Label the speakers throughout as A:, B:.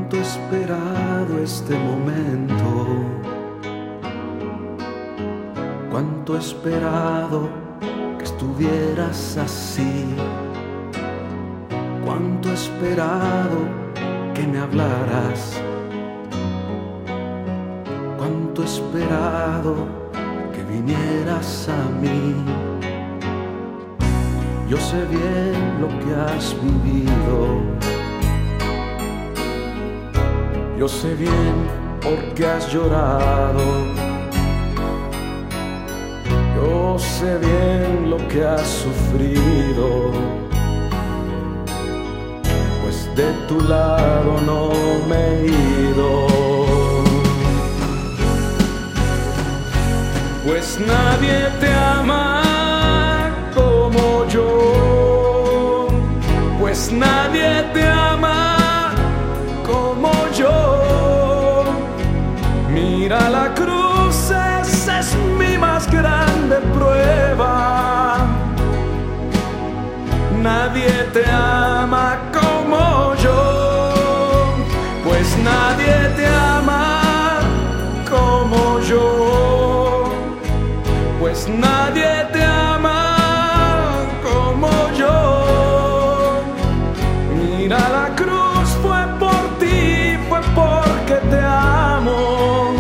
A: Cuánto he esperado este momento, cuánto he esperado que estuvieras así, cuánto he esperado que me hablaras, cuánto he esperado que vinieras a mí. Yo sé bien lo que has vivido, yo sé bien por qué has llorado, yo sé bien lo que has sufrido, pues de tu lado no me he ido. Pues nadie te ama como yo, pues nadie te ama como yo. Mira la cruz, esa es mi más grande prueba. Nadie te ama como yo, pues nadie te ama como yo, pues nadie te ama como yo. Mira la cruz, fue por ti, fue porque te amo.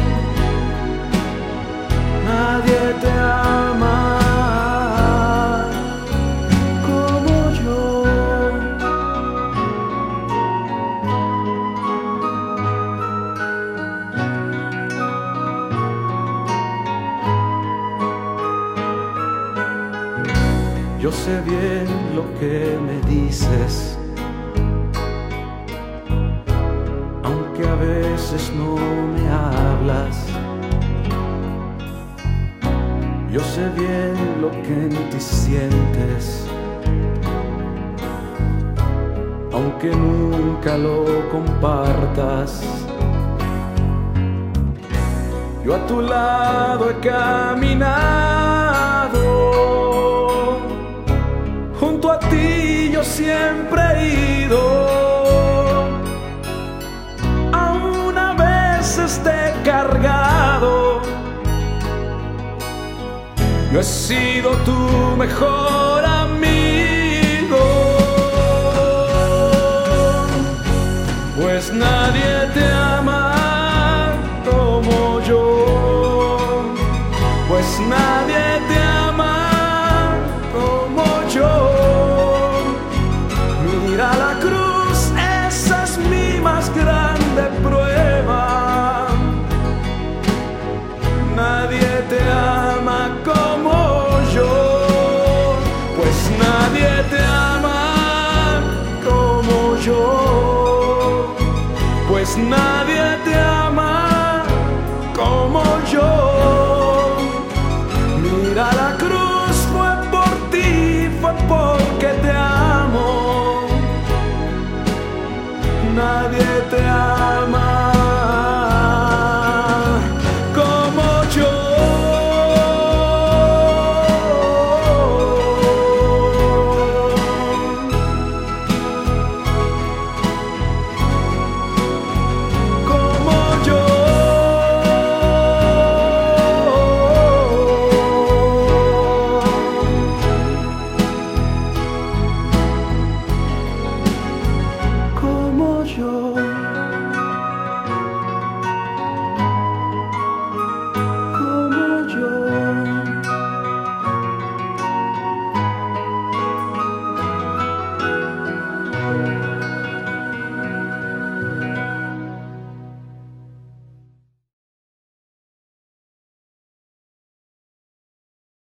A: Nadie te ama como yo. Yo sé bien lo que me dices, aunque a veces no me hablas. Yo sé bien lo que en ti sientes, aunque nunca lo compartas. Yo a tu lado he caminado, junto a ti yo siempre he ido, aún a veces te he cargado. Yo he sido tu mejor amigo, pues nadie te ama como yo, pues nadie te ama como yo. Mira la cruz, esa es mi más grande prueba. Nadie te ama como yo, pues nadie te ama como yo, pues nadie